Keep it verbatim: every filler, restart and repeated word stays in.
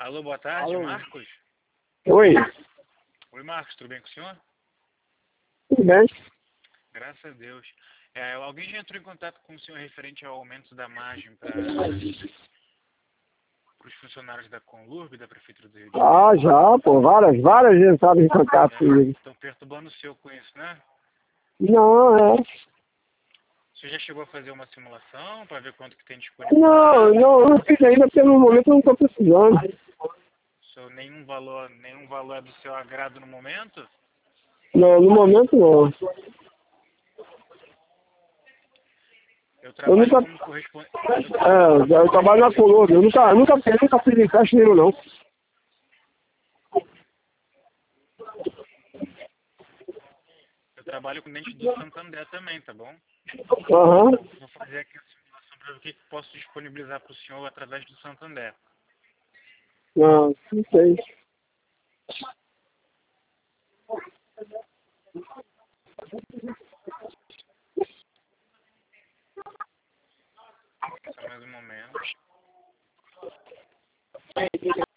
Alô, boa tarde, Alô. Marcos? Oi, Oi, Marcos, tudo bem com o senhor? tudo bem? Graças a Deus. É, alguém já entrou em contato com o senhor referente ao aumento da margem para os funcionários da Conlurb, da Prefeitura do Rio de Ah, Janeiro? já, pô, várias, várias vezes entraram em contato É, comigo. estão perturbando o senhor com isso, né? Não, é. O senhor já chegou a fazer uma simulação para ver quanto que tem Não, disponibilidade? não, eu não fiz ainda porque no momento eu não estou precisando. O senhor, nenhum valor, nenhum valor é do seu agrado no momento? Não, no momento não. Eu Eu trabalho nunca. como correspondente. É, eu trabalho na Colômbia. Eu nunca, nunca, eu nunca fiz empréstimo nenhum, não. Eu trabalho com dente do Santander também, tá bom? Aham. Vou fazer aqui a simulação para ver o que que posso disponibilizar para o senhor através do Santander. Não, não sei. Só mais um momento.